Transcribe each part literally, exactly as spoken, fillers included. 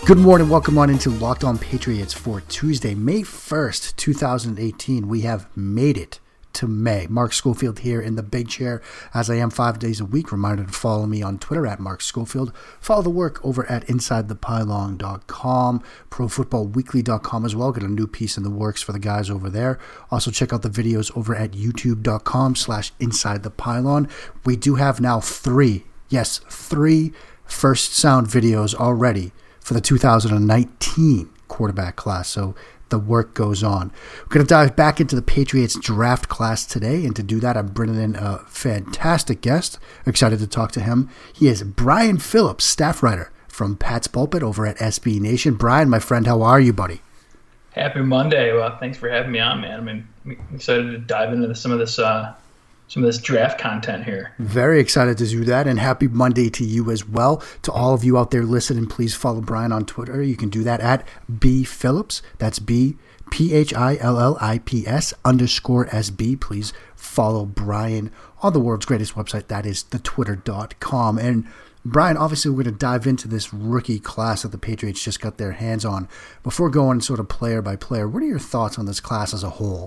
Good morning. Welcome on into Locked On Patriots for Tuesday, May first, twenty eighteen. We have made it to May. Mark Schofield here in the big chair, as I am five days a week. Reminder to follow me on Twitter at Mark Schofield. Follow the work over at inside the pylon dot com, pro football weekly dot com as well. Got a new piece in the works for the guys over there. Also check out the videos over at youtube dot com slash inside the pylon. We do have now three, yes, three first sound videos already for the two thousand nineteen quarterback class, so the work goes on. We're going to dive back into the Patriots draft class today, and to do that, I'm bringing in a fantastic guest. Excited to talk to him. He is Brian Phillips, staff writer from Pat's Pulpit over at S B Nation. Brian, my friend, how are you, buddy? Happy Monday. Well, thanks for having me on, man. I mean, I'm excited to dive into some of this uh, some of this draft content here. Very excited to do that, and happy Monday to you as well. To all of you out there listening, please follow Brian on Twitter. You can do that at B Phillips. That's B P H I L L I P S underscore S B. Please follow Brian on the world's greatest website. That is the twitter dot com. And Brian, obviously we're going to dive into this rookie class that the Patriots just got their hands on. Before going sort of player by player, what are your thoughts on this class as a whole?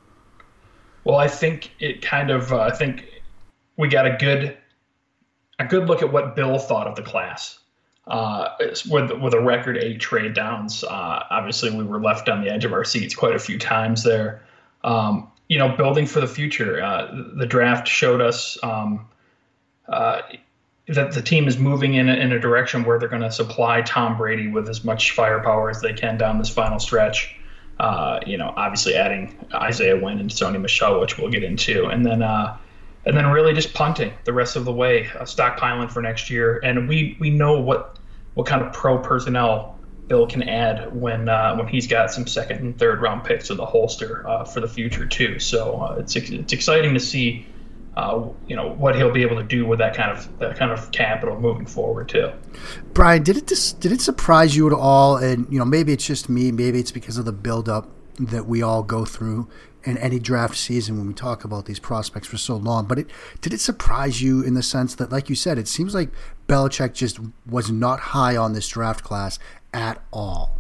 Well, I think it kind of, uh, I think we got a good, a good look at what Bill thought of the class. Uh, with with a record eight trade downs, uh, obviously we were left on the edge of our seats quite a few times there. Um, you know, building for the future. Uh, the draft showed us um, uh, that the team is moving in a, in a direction where they're going to supply Tom Brady with as much firepower as they can down this final stretch. Uh, you know, obviously adding Isaiah Wynn and Sony Michel, which we'll get into, and then uh, and then really just punting the rest of the way, uh, stockpiling for next year. And we we know what what kind of pro personnel Bill can add when uh, when he's got some second and third round picks in the holster uh, for the future too. So uh, it's it's exciting to see uh, you know what he'll be able to do with that kind of that kind of capital moving forward too. Brian, did it just, did it surprise you at all? And you know, maybe it's just me, maybe it's because of the buildup that we all go through in any draft season when we talk about these prospects for so long. But it did it surprise you in the sense that, like you said, it seems like Belichick just was not high on this draft class at all.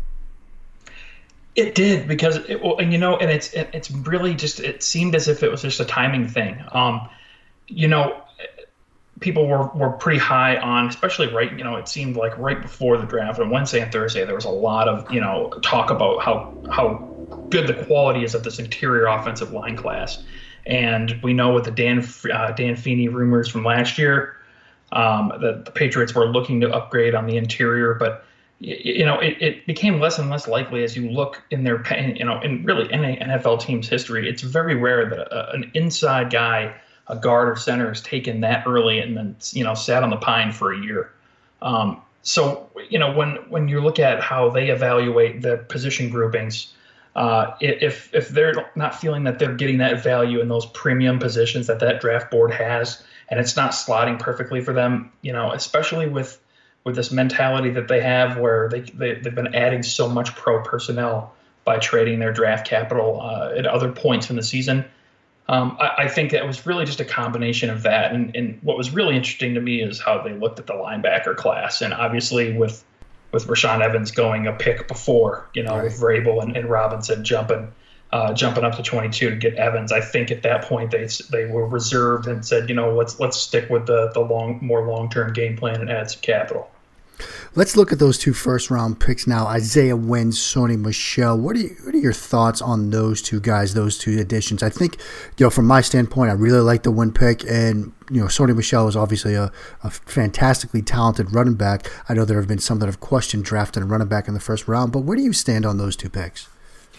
It did, because it, and you know, and it's it, it's really just, it seemed as if it was just a timing thing. Um, you know. People were, were pretty high on, especially right, you know, it seemed like right before the draft on Wednesday and Thursday, there was a lot of, you know, talk about how how good the quality is of this interior offensive line class. And we know with the Dan uh, Dan Feeney rumors from last year um, that the Patriots were looking to upgrade on the interior, but you know, it, it became less and less likely as you look in their, you know, in really any N F L team's history. It's very rare that a, an inside guy, a guard or center, is taken that early and then, you know, sat on the pine for a year. Um, so, you know, when when you look at how they evaluate the position groupings, uh, if if they're not feeling that they're getting that value in those premium positions that that draft board has, and it's not slotting perfectly for them, you know, especially with with this mentality that they have where they, they they've been adding so much pro personnel by trading their draft capital uh, at other points in the season. Um, I, I think that was really just a combination of that. And, and what was really interesting to me is how they looked at the linebacker class. And obviously with with Rashaan Evans going a pick before, you know, right, with Vrabel and, and Robinson jumping uh, jumping up to twenty-two to get Evans, I think at that point they they were reserved and said, you know, let's let's stick with the the long more long term game plan and add some capital. Let's look at those two first-round picks now. Isaiah Wynn, Sony Michel. What are you, what are your thoughts on those two guys, those two additions? I think, you know, from my standpoint, I really like the Wynn pick, and you know, Sony Michel is obviously a, a fantastically talented running back. I know there have been some that have questioned drafting a running back in the first round, but where do you stand on those two picks?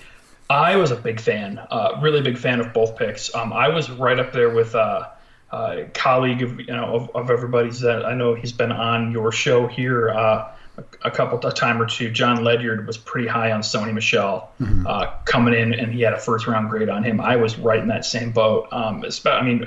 I was a big fan, uh, really big fan of both picks. Um, I was right up there with. Uh, Uh, colleague of you know of, of everybody's that I know he's been on your show here uh, a, a couple a time or two. John Ledyard was pretty high on Sony Michel mm-hmm. uh, coming in, and he had a first round grade on him. I was right in that same boat. Um, I mean,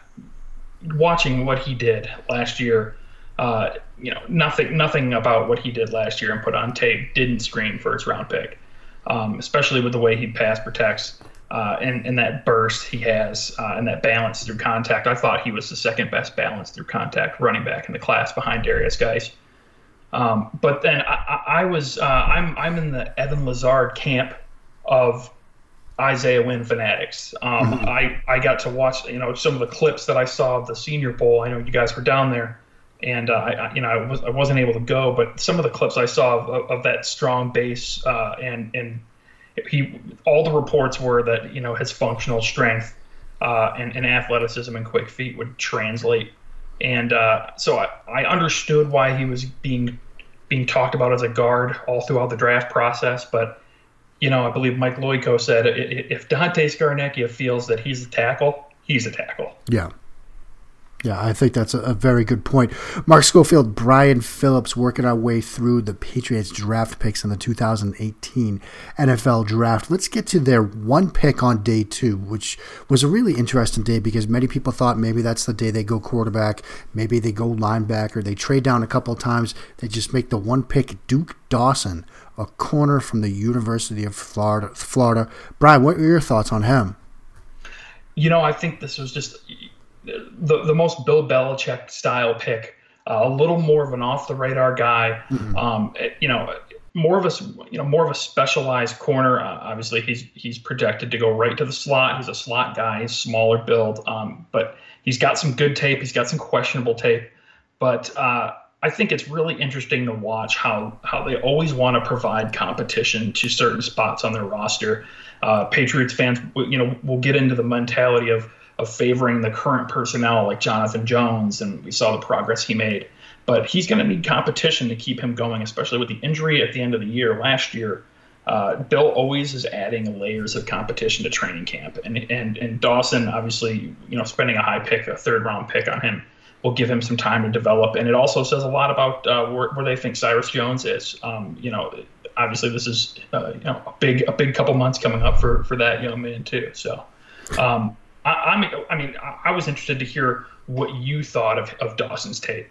watching what he did last year, uh, you know, nothing nothing about what he did last year and put on tape didn't scream first round pick, um, especially with the way he pass protects. Uh, and, and that burst he has uh, and that balance through contact. I thought he was the second best balance through contact running back in the class behind Darius Geis. Um, but then I, I I was uh, I'm I'm in the Evan Lazard camp of Isaiah Wynn fanatics. Um, Mhm. I I got to watch you know some of the clips that I saw of the Senior Bowl. I know you guys were down there, and uh, I I- you know I was I wasn't able to go, but some of the clips I saw of, of, of that strong base uh, and and he all the reports were that you know his functional strength uh, and, and athleticism and quick feet would translate, and uh, so I, I understood why he was being being talked about as a guard all throughout the draft process. But you know I believe Mike Loico said if Dante Scarnecchia feels that he's a tackle, he's a tackle. Yeah. Yeah, I think that's a, a very good point. Mark Schofield, Brian Phillips, working our way through the Patriots draft picks in the two thousand eighteen N F L draft. Let's get to their one pick on day two, which was a really interesting day because many people thought maybe that's the day they go quarterback, maybe they go linebacker, they trade down a couple of times, they just make the one pick. Duke Dawson, a corner from the University of Florida. Florida. Brian, what are your thoughts on him? You know I think this was just the the most Bill Belichick style pick. Uh, a little more of an off the radar guy. Mm-hmm. Um, you know, more of a you know more of a specialized corner. Uh, obviously, he's he's projected to go right to the slot. He's a slot guy. He's smaller build, um, but he's got some good tape. He's got some questionable tape. But uh, I think it's really interesting to watch how how they always want to provide competition to certain spots on their roster. Uh, Patriots fans, you know, will get into the mentality of of favoring the current personnel like Jonathan Jones, and we saw the progress he made. But he's going to need competition to keep him going, especially with the injury at the end of the year last year. Uh, Bill always is adding layers of competition to training camp, and and and Dawson, obviously, you know, spending a high pick, a third round pick on him, will give him some time to develop. And it also says a lot about uh, where, where they think Cyrus Jones is. Um, you know, obviously this is uh, you know a big a big couple months coming up for for that young man too. So. Um, I, I mean, I mean, I was interested to hear what you thought of, of Dawson's tape.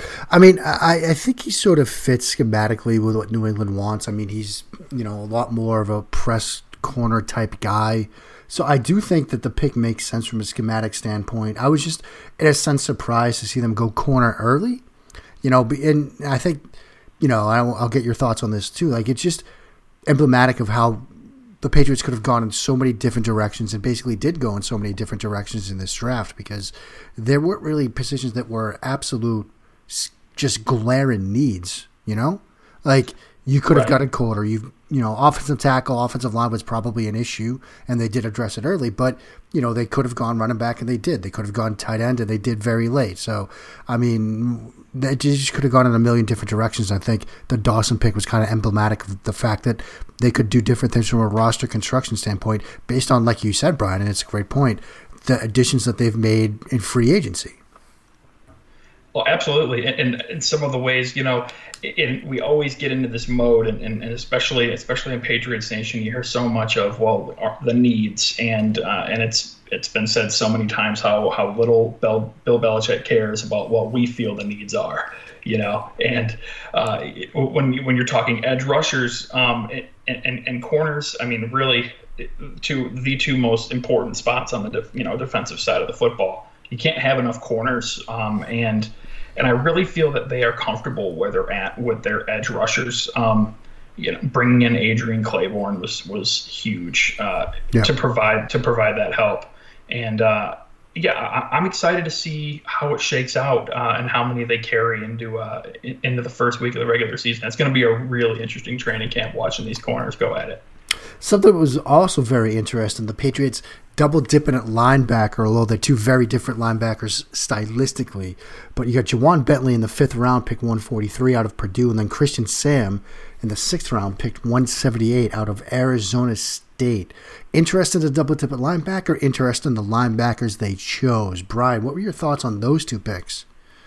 I mean, I, I think he sort of fits schematically with what New England wants. I mean, he's, you know, a lot more of a press corner type guy. So I do think that the pick makes sense from a schematic standpoint. I was just, in a sense, surprised to see them go corner early. You know, and I think, you know, I'll, I'll get your thoughts on this too. Like, it's just emblematic of how the Patriots could have gone in so many different directions and basically did go in so many different directions in this draft because there weren't really positions that were absolute just glaring needs, you know? Like, you could have Right. got a corner. You you know, offensive tackle, offensive line was probably an issue, and they did address it early. But, you know, they could have gone running back, and they did. They could have gone tight end, and they did very late. So, I mean, they just could have gone in a million different directions. I think the Dawson pick was kind of emblematic of the fact that they could do different things from a roster construction standpoint based on, like you said, Brian, and it's a great point, the additions that they've made in free agency. Well, absolutely, and, and, and some of the ways, you know, in, we always get into this mode, and, and, and especially especially in Patriots Nation, you hear so much of well our, the needs, and uh, and it's it's been said so many times how how little Bill, Bill Belichick cares about what we feel the needs are, you know, and uh, when you, when you're talking edge rushers um, and, and and corners, I mean, really, two the two most important spots on the def, you know defensive side of the football. You can't have enough corners, um, and and I really feel that they are comfortable where they're at with their edge rushers. Um, you know, bringing in Adrian Claiborne was was huge uh, Yeah. to provide to provide that help, and uh, yeah, I, I'm excited to see how it shakes out uh, and how many they carry into uh, in, into the first week of the regular season. It's going to be a really interesting training camp watching these corners go at it. Something that was also very interesting, the Patriots double dipping at linebacker, although they're two very different linebackers stylistically. But you got Jawan Bentley in the fifth round, picked one forty-three out of Purdue, and then Christian Sam in the sixth round, picked one seventy-eight out of Arizona State. Interested in the double dip at linebacker, interested in the linebackers they chose. Brian, what were your thoughts on those two picks?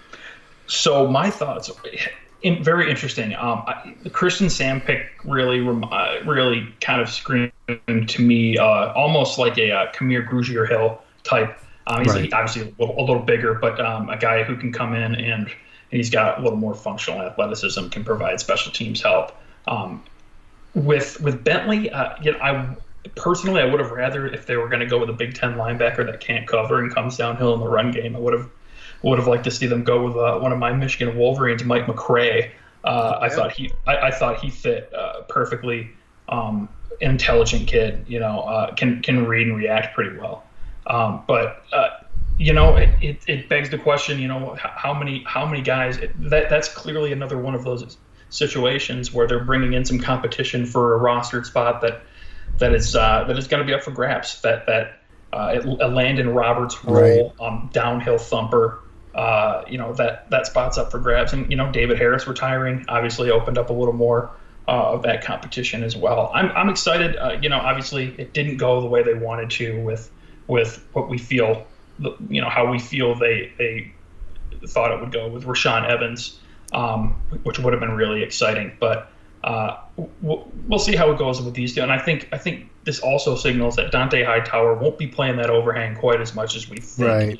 So my thoughts, in, very interesting. Um, I, the Christian Sam pick really, uh, really kind of screamed to me, uh, almost like a uh, Kamir Grugier-Hill type. Um, he's Right. obviously a little, a little bigger, but um, a guy who can come in and, and he's got a little more functional athleticism, can provide special teams help. Um, with with Bentley, uh, you know, I personally I would have rather if they were going to go with a Big Ten linebacker that can't cover and comes downhill in the run game. I would have would have liked to see them go with uh, one of my Michigan Wolverines, Mike McCray. Uh, I Yeah. thought he I, I thought he fit uh, perfectly. Um, intelligent kid, you know, uh, can can read and react pretty well. Um, but uh, you know, it, it, it begs the question, you know, how many how many guys that that's clearly another one of those situations where they're bringing in some competition for a rostered spot that that is uh, that is going to be up for grabs. That that uh, a Landon Roberts role, Right. um, downhill thumper. Uh, you know that that spot's up for grabs, and you know David Harris retiring obviously opened up a little more uh, of that competition as well. I'm I'm excited. Uh, you know, obviously it didn't go the way they wanted to with with what we feel, you know, how we feel they they thought it would go with Rashaan Evans, um, which would have been really exciting. But uh, we'll, we'll see how it goes with these two. And I think I think this also signals that Dante Hightower won't be playing that overhang quite as much as we think. Right.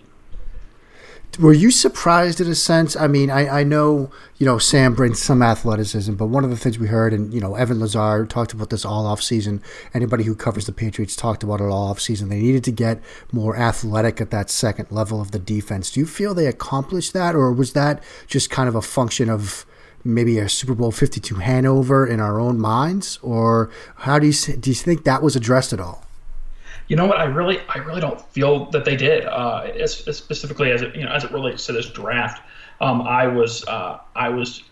Were you surprised in a sense? I mean, I, I know, you know, Sam brings some athleticism, but one of the things we heard, and, you know, Evan Lazar talked about this all off season. Anybody who covers the Patriots talked about it all off season. They needed to get more athletic at that second level of the defense. Do you feel they accomplished that, or was that just kind of a function of maybe a Super Bowl fifty-two hangover in our own minds? Or how do you, do you think that was addressed at all? You know what? I really, I really don't feel that they did. Uh, as, as specifically as it, you know, as it relates to this draft, um, I was, uh, I was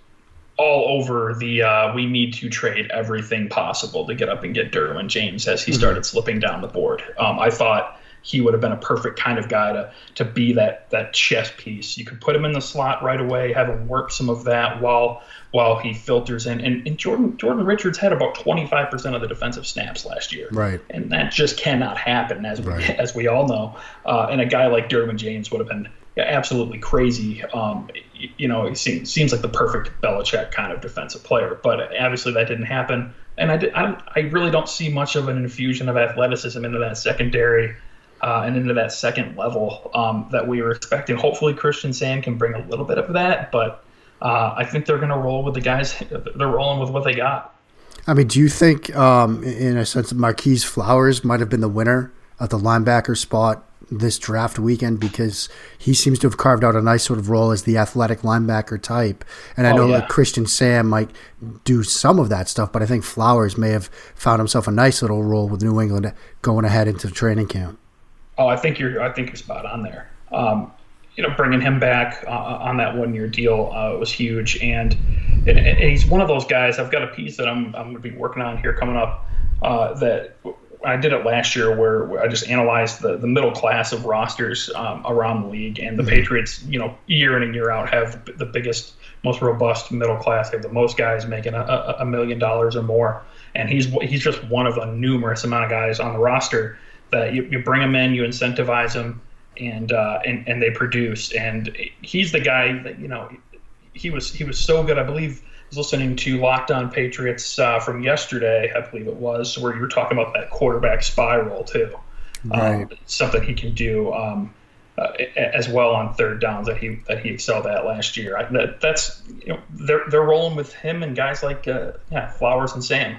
all over the. Uh, we need to trade everything possible to get up and get Derwin James as he started mm-hmm. slipping down the board. Um, I thought he would have been a perfect kind of guy to to be that that chess piece. You could put him in the slot right away, have him work some of that while while he filters in. And, and Jordan Jordan Richards had about twenty-five percent of the defensive snaps last year. Right. And that just cannot happen, as we, right. as we all know. Uh, and a guy like Derwin James would have been absolutely crazy. Um, you know, he seems, seems like the perfect Belichick kind of defensive player. But obviously that didn't happen. And I, did, I, I really don't see much of an infusion of athleticism into that secondary uh, and into that second level um, that we were expecting. Hopefully Christian Sam can bring a little bit of that, but Uh, I think they're going to roll with the guys. They're rolling with what they got. I mean, do you think, um, in a sense, Marquise Flowers might have been the winner of the linebacker spot this draft weekend, because he seems to have carved out a nice sort of role as the athletic linebacker type? And I oh, know yeah. that Christian Sam might do some of that stuff, but I think Flowers may have found himself a nice little role with New England going ahead into the training camp. Oh, I think you're. I think you're spot on there. Um, You know, bringing him back uh, on that one-year deal uh, was huge, and, and, and he's one of those guys. I've got a piece that I'm I'm going to be working on here coming up. Uh, that I did it last year, where I just analyzed the, the middle class of rosters um, around the league, and the mm-hmm. Patriots, you know, year in and year out, have the biggest, most robust middle class. They have the most guys making a, a, a million dollars or more, and he's he's just one of a numerous amount of guys on the roster that you, you bring him in, you incentivize him. And, uh, and and they produce, and he's the guy that, you know, he was he was so good. I believe I was listening to Locked On Patriots uh, from yesterday, I believe it was, where you were talking about that quarterback spiral too. Right. Um, something he can do um, uh, as well on third downs that he that he excelled at last year. I, that, that's you know they're they're rolling with him and guys like uh, yeah Flowers and Sam.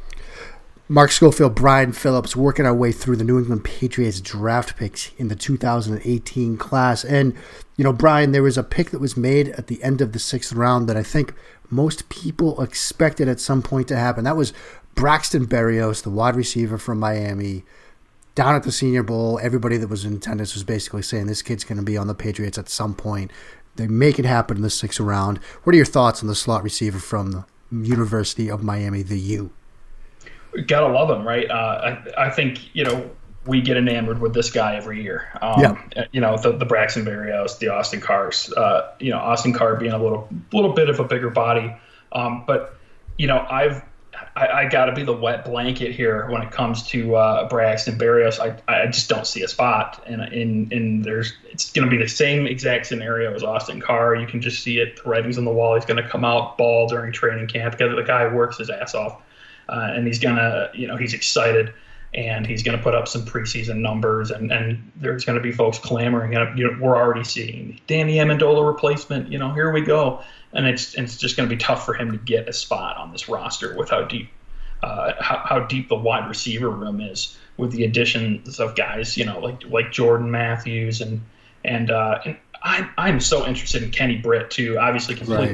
Mark Schofield, Brian Phillips, working our way through the New England Patriots draft picks in the two thousand eighteen class. And, you know, Brian, there was a pick that was made at the end of the sixth round that I think most people expected at some point to happen. That was Braxton Berrios, the wide receiver from Miami. Down at the Senior Bowl, everybody that was in attendance was basically saying this kid's going to be on the Patriots at some point. They make it happen in the sixth round. What are your thoughts on the slot receiver from the University of Miami, the U? Gotta love him, right? Uh, I, I think, you know, we get enamored with this guy every year. Um, yeah. You know, the, the Braxton Berrios, the Austin Carrs, uh, you know, Austin Carr being a little little bit of a bigger body. Um, but, you know, I've I, I got to be the wet blanket here when it comes to uh, Braxton Berrios. I, I just don't see a spot. And in, in there's it's going to be the same exact scenario as Austin Carr. You can just see it. The writing's on the wall. He's going to come out ball during training camp because the guy works his ass off. Uh, and he's gonna, you know, he's excited, and he's gonna put up some preseason numbers, and, and there's gonna be folks clamoring. And you know, we're already seeing Danny Amendola replacement. You know, here we go, and it's it's just gonna be tough for him to get a spot on this roster with how deep, uh, how, how deep the wide receiver room is with the additions of guys, you know, like like Jordan Matthews and and uh, and I'm I'm so interested in Kenny Britt too. Obviously, completely right. different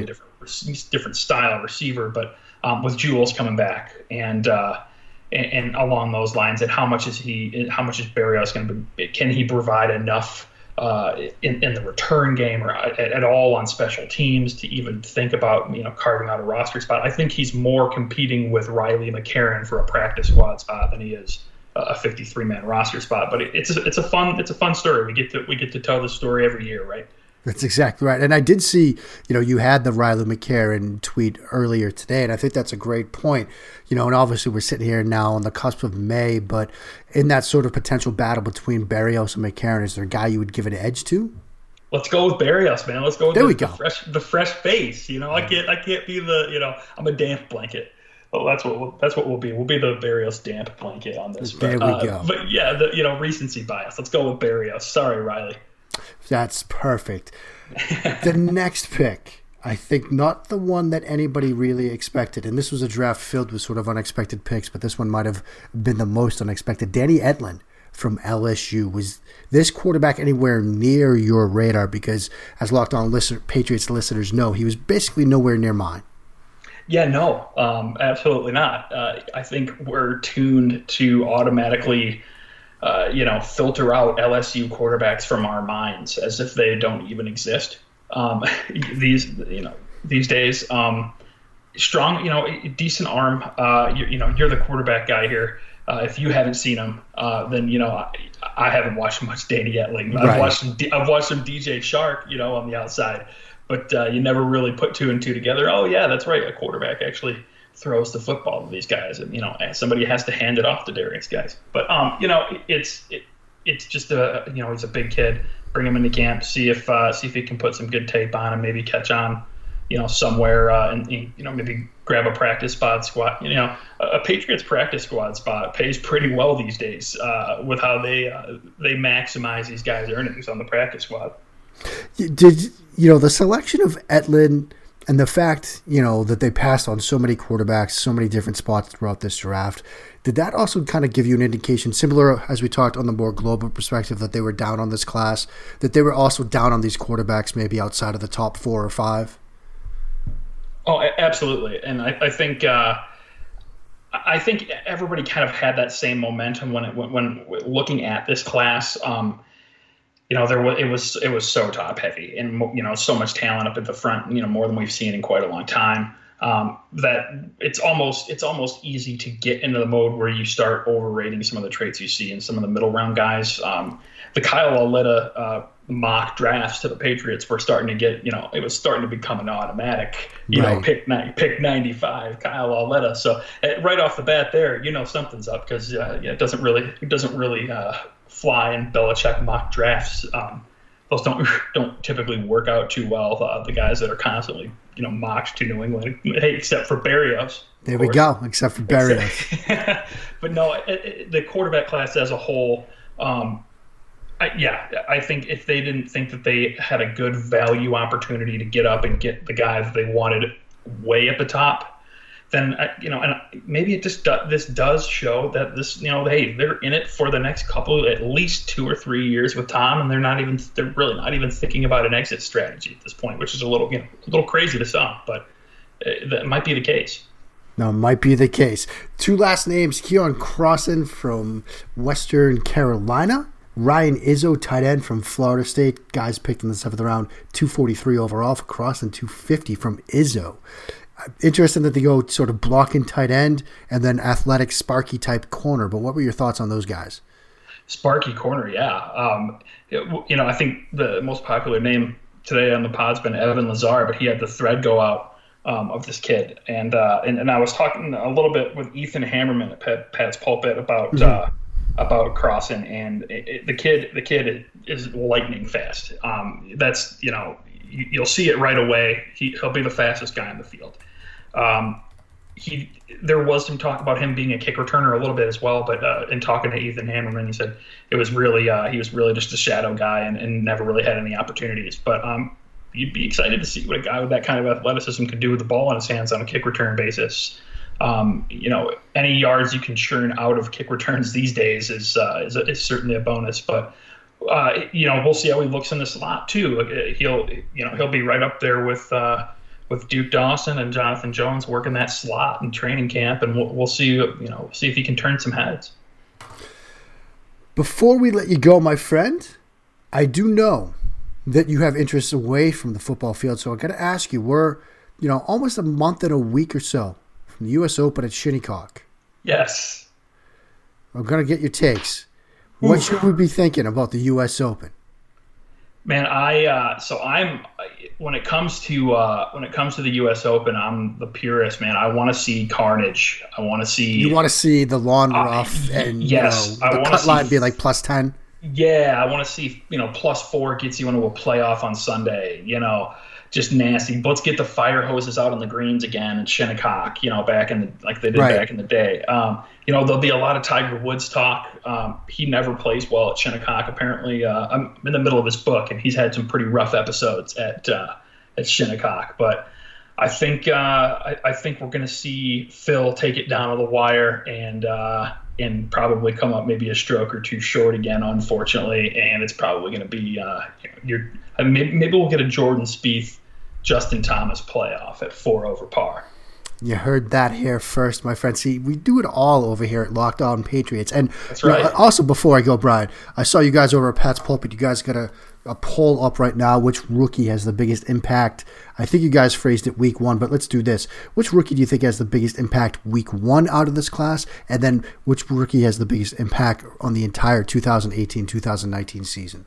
different style receiver, but um, with Jules coming back and, uh, and and along those lines, and how much is he? How much is Berrios going to be? Can he provide enough uh, in in the return game or at, at all on special teams to even think about you know carving out a roster spot? I think he's more competing with Riley McCarron for a practice squad spot than he is a fifty-three man roster spot. But it, it's a, it's a fun it's a fun story. We get to we get to tell the story every year, right? That's exactly right. And I did see, you know, you had the Riley McCarron tweet earlier today, and I think that's a great point. You know, and obviously we're sitting here now on the cusp of May, but in that sort of potential battle between Berrios and McCarron, is there a guy you would give an edge to? Let's go with Berrios, man. Let's go with there the, we go. the fresh the fresh face. You know, I can't I can't be the, you know, I'm a damp blanket. Well, that's what we'll, that's what we'll be. We'll be the Berrios damp blanket on this. There but, we uh, go. But yeah, the you know recency bias. Let's go with Berrios. Sorry, Riley. That's perfect. The next pick, I think not the one that anybody really expected, and this was a draft filled with sort of unexpected picks, but this one might have been the most unexpected. Danny Etling from L S U. Was this quarterback anywhere near your radar? Because as Locked On listener, Patriots listeners know, he was basically nowhere near mine. Yeah, no, um, absolutely not. Uh, I think we're tuned to automatically, uh, you know, filter out L S U quarterbacks from our minds as if they don't even exist. Um, these, you know, these days, um, strong, you know, decent arm. Uh, you, you know, you're the quarterback guy here. Uh, if you haven't seen him, uh, then you know I, I haven't watched much Danny Etling. I've Right. watched some, I've watched some D J Shark, you know, on the outside. But uh, you never really put two and two together. Oh, yeah, that's right. A quarterback actually throws the football to these guys. And, you know, somebody has to hand it off to Darius guys. But, um, you know, it's it, it's just a, you know, he's a big kid. Bring him into camp, see if uh, see if he can put some good tape on him, maybe catch on, you know, somewhere uh, and, you know, maybe grab a practice squad squad. You know, a, a Patriots practice squad spot pays pretty well these days uh, with how they uh, they maximize these guys' earnings on the practice squad. Did you know the selection of Etling and the fact you know that they passed on so many quarterbacks, so many different spots throughout this draft? Did that also kind of give you an indication, similar as we talked on the more global perspective, that they were down on this class, that they were also down on these quarterbacks, maybe outside of the top four or five? Oh, absolutely, and I, I think uh, I think everybody kind of had that same momentum when it, when, when looking at this class. Um, You know, there was it was it was so top heavy, and you know, so much talent up at the front. You know, more than we've seen in quite a long time. Um, that it's almost it's almost easy to get into the mode where you start overrating some of the traits you see in some of the middle round guys. Um, the Kyle Aletta uh, mock drafts to the Patriots were starting to get, you know, it was starting to become an automatic. You right. know, pick pick ninety-five, Kyle Aletta. So uh, right off the bat, there, you know, something's up because uh, yeah, it doesn't really it doesn't really. Uh, fly in Belichick mock drafts. Um, those don't don't typically work out too well. Uh, the guys that are constantly, you know, mocked to New England, hey, except for Berrios. There we go, except for Berrios. But no, it, it, the quarterback class as a whole, um, I, yeah, I think if they didn't think that they had a good value opportunity to get up and get the guys they wanted way at the top, then, you know, and maybe it just do, this does show that this, you know, hey, they're in it for the next couple, at least two or three years with Tom, and they're not even, they're really not even thinking about an exit strategy at this point, which is a little, you know, a little crazy to some, but that might be the case. No, might be the case. Two last names: Keon Crossan from Western Carolina, Ryan Izzo, tight end from Florida State. Guys picked in the seventh round, two forty-three overall for Crossan, two fifty from Izzo. Interesting that they go sort of blocking tight end and then athletic, sparky type corner. But what were your thoughts on those guys? Sparky corner, yeah. Um, it, you know, I think the most popular name today on the pod's been Evan Lazar, but he had the thread go out um, of this kid. And, uh, and and I was talking a little bit with Ethan Hammerman at Pat, Pat's Pulpit about mm-hmm. uh, about Crossan, and it, it, the kid the kid is lightning fast. Um, that's you know. You'll see it right away. He, he'll be the fastest guy in the field. Um, he there was some talk about him being a kick returner a little bit as well, but uh, in talking to Ethan Hammerman, he said it was really uh, he was really just a shadow guy and, and never really had any opportunities. But um, you'd be excited to see what a guy with that kind of athleticism could do with the ball in his hands on a kick return basis. Um, you know, any yards you can churn out of kick returns these days is uh, is, is certainly a bonus, but. Uh, you know, we'll see how he looks in the slot too. He'll, you know, he'll be right up there with uh, with Duke Dawson and Jonathan Jones working that slot in training camp, and we'll, we'll see. You know, see if he can turn some heads. Before we let you go, my friend, I do know that you have interests away from the football field, so I got to ask you: we're, you know, almost a month and a week or so from the U S Open at Shinnecock. Yes. I'm gonna get your takes. What should we be thinking about the U S Open? Man, I uh, so I'm when it comes to uh, when it comes to the U S Open, I'm the purist, man. I want to see carnage. I want to see. You want to see the lawn rough uh, and yes, you know, the I cut see, line be like plus ten. Yeah, I want to see you know plus four gets you into a playoff on Sunday. You know, just nasty. Let's get the fire hoses out on the greens again in Shinnecock. You know, back in the like they did right. back in the day. Um, you know, there'll be a lot of Tiger Woods talk. Um, he never plays well at Shinnecock. Apparently, uh, I'm in the middle of his book, and he's had some pretty rough episodes at uh, at Shinnecock. But I think uh, I, I think we're going to see Phil take it down to the wire and uh, and probably come up maybe a stroke or two short again, unfortunately. And it's probably going to be uh, you're I mean, maybe, maybe we'll get a Jordan Spieth, Justin Thomas playoff at four over par. You heard that here first, my friend. See, we do it all over here at Locked On Patriots. And that's right. You know, also, before I go, Brian, I saw you guys over at Pat's Pulpit. You guys got a, a poll up right now. Which rookie has the biggest impact? I think you guys phrased it week one, but let's do this. Which rookie do you think has the biggest impact week one out of this class? And then which rookie has the biggest impact on the entire twenty eighteen twenty nineteen season?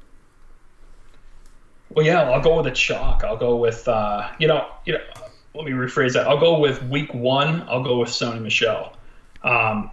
Well, yeah, I'll go with a chalk. I'll go with, uh, you know, you know, let me rephrase that. I'll go with week one. I'll go with Sony Michel. Um,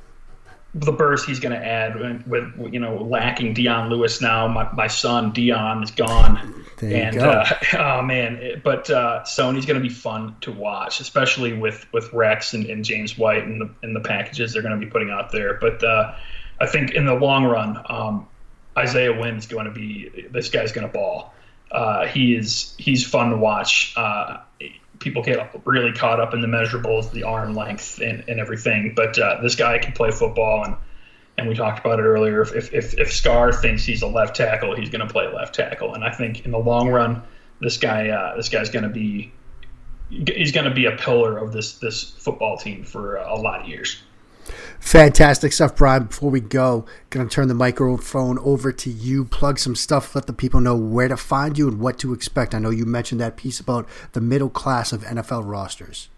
the burst he's going to add with, with, you know, lacking Dion Lewis now. My, my son, Dion, is gone. There you and, go. Uh, oh, man. It, but uh, Sony's going to be fun to watch, especially with, with Rex and, and James White and the, and the packages they're going to be putting out there. But uh, I think in the long run, um, Isaiah Wynn's going to be – this guy's going to ball. Uh, he is he's fun to watch. Uh, people get really caught up in the measurables, the arm length, and, and everything. But uh, this guy can play football, and and we talked about it earlier. If if if Scar thinks he's a left tackle, he's going to play left tackle. And I think in the long run, this guy uh, this guy's going to be he's going to be a pillar of this this football team for a lot of years. Fantastic stuff, Brian. Before we go, going to turn the microphone over to you. Plug some stuff. Let the people know where to find you and what to expect. I know you mentioned that piece about the middle class of N F L rosters.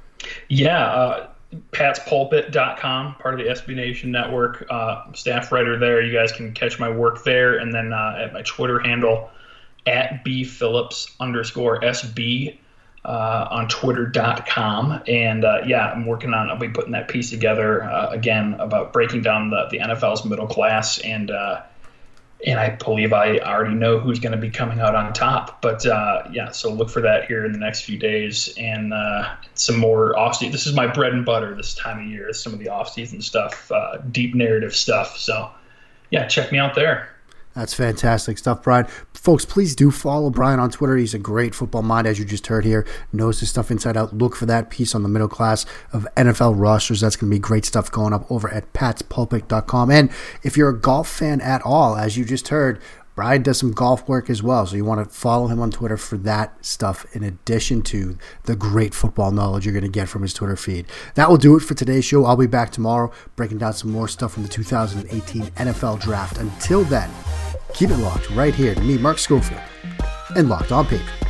Yeah, uh, pats pulpit dot com, part of the S B Nation network. Uh, staff writer there. You guys can catch my work there. And then uh, at my Twitter handle, at bphillips underscore SB. Uh, on twitter dot com. And uh, yeah, I'm working on, I'll be putting that piece together uh, again about breaking down the, the N F L's middle class. And uh, and I believe I already know who's going to be coming out on top. But uh, yeah, so look for that here in the next few days. And uh, some more off-season. This is my bread and butter this time of year, some of the off-season stuff, uh, deep narrative stuff. So yeah, check me out there. That's fantastic stuff, Brian. Folks, please do follow Brian on Twitter. He's a great football mind, as you just heard here. Knows his stuff inside out. Look for that piece on the middle class of N F L rosters. That's going to be great stuff going up over at pats pulpit dot com. And if you're a golf fan at all, as you just heard, Brian does some golf work as well. So you want to follow him on Twitter for that stuff in addition to the great football knowledge you're going to get from his Twitter feed. That will do it for today's show. I'll be back tomorrow breaking down some more stuff from the two thousand eighteen N F L Draft. Until then, keep it locked right here to me, Mark Schofield, and Locked On Patriots.